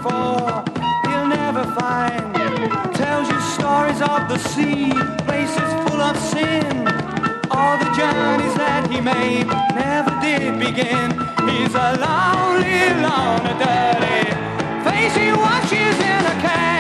before, he'll never find. Tells you stories of the sea, places full of sin. All the journeys that he made never did begin. He's a lonely, lonely, dirty face he washes in a can.